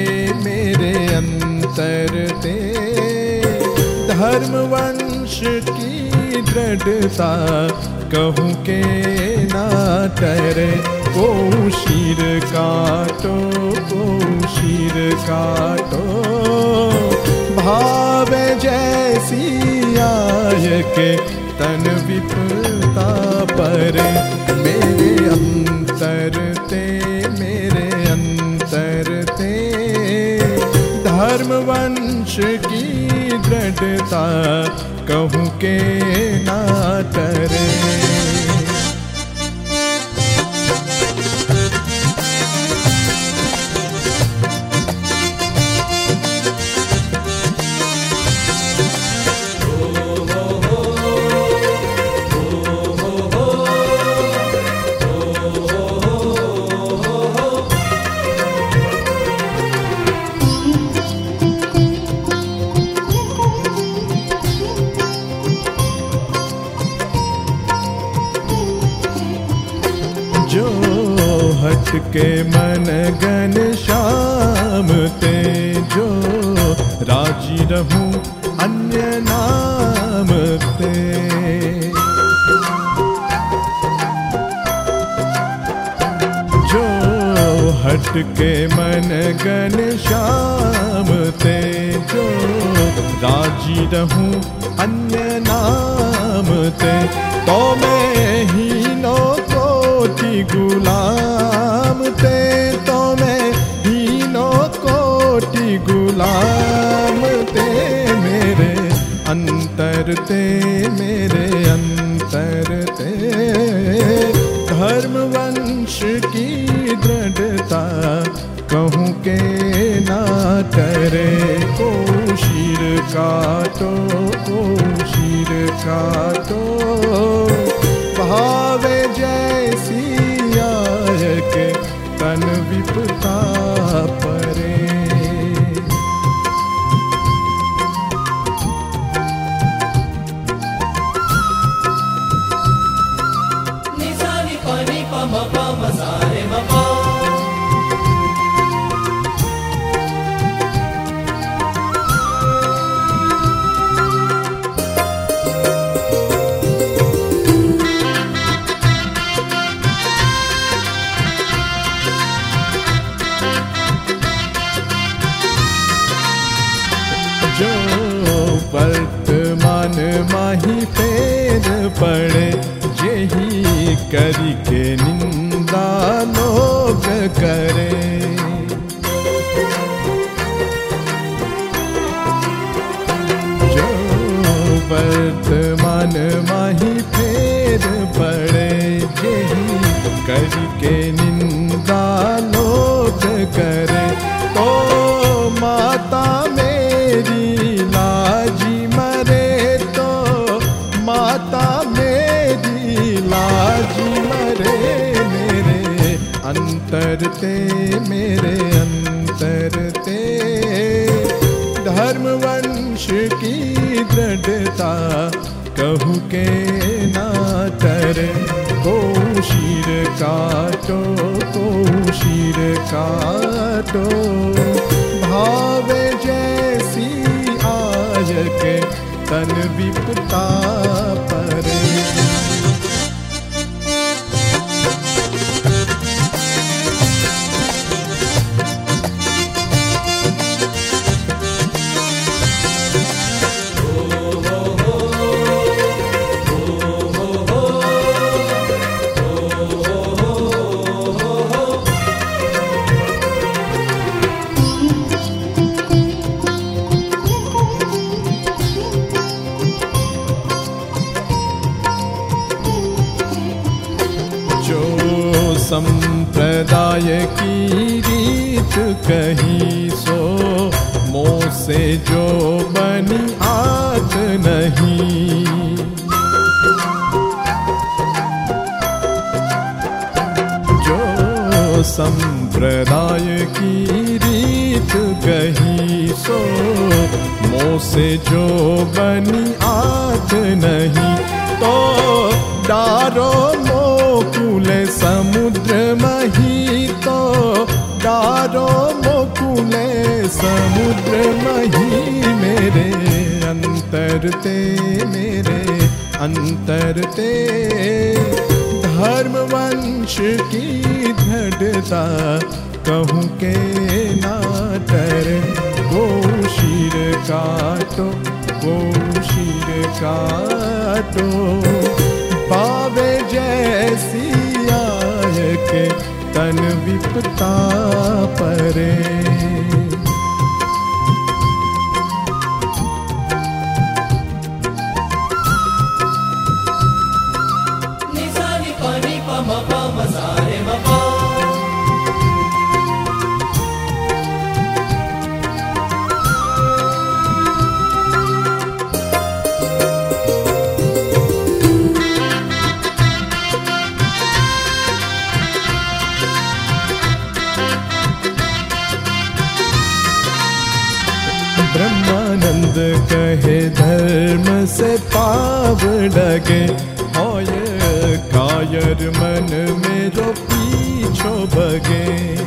मेरे अंतर ते, धर्म वंश की दृढ़ता कहूँ के ना टरे। को शीर काटो, को शीर काटो, भावे जैसी आय के तन विपता पर। मेरे अंतर ते, मेरे अंतर ते, धर्म वंश की दृढ़ता कहूँ के ना टरे। जो हटके मन गन श्याम ते, जो राजी रहूं अन्य नाम ते। जो हटके मन गन श्याम ते, जो राजी रहूं अन्य नाम ते। तो मैं हीनो कोटि गुलाम ते, तो मैं हीनो कोटि गुलाम ते। मेरे अंतर ते, मेरे अंतर ते, धर्म वंश की दृढ़ता कहूँ के ना टरे। को शीर काटो, को शीर काटो, भावे जैसी आय के तन विपता परे। जो वर्तमान माही फेर पड़े, यही करी के निंदा लोग करे। जो वर्तमान माही फेर पड़े, यही करी के निंदा लोग करे। तो माता मेरी लाजी मरे, तो माता मेरी लाजी मरे। मेरे अंतर ते, मेरे अंतर ते, धर्म वंश की दृढ़ता कहूँ के ना टरे। को शीर काटो, को शीर काटो, भावे जैसी आय के तन विपता परे। संप्रदाय की रीत कही, सो मोह से जो बनी आत नहीं। जो संप्रदाय की रीत कही, सो मोह से जो बनी आत नहीं। तो डारो मोकुल समुद्र मही, तो डारो मोकुले समुद्र मही मेरे अंतर ते, मेरे अंतर ते। धर्म वंश की दृढ़ता कहूँ के ना डरे। गो शीर काटो, गो शीर काटो, पावे जैसी आय के तन विपता परे। ब्रह्मानंद कहे धर्म से पाव लगे, होय कायर मन में जो पीछो भगे।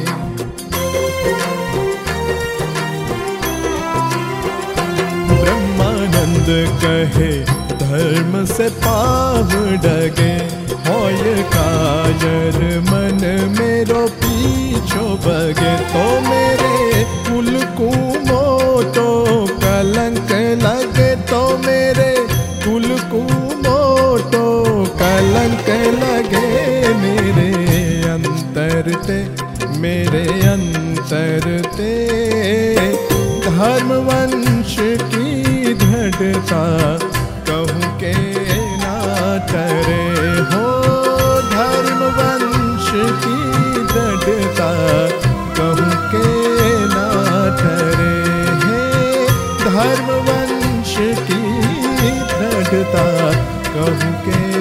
ब्रह्मानंद कहे धर्म से पाव लगे, होय कायर मन में जो पीछो भगे। तो मेरे कुल को मोटो कलंक लगे, तो मेरे कुल को मोटो कलंक लगे। मेरे अंतर ते, मेरे अंतर ते। धर्म वंश की दृढ़ता कहूँ के ना डरे हो। धर्म वंश की दृढ़ता कहूँ के ना डरे। धर्म वंश की दृढ़ता कहूँ के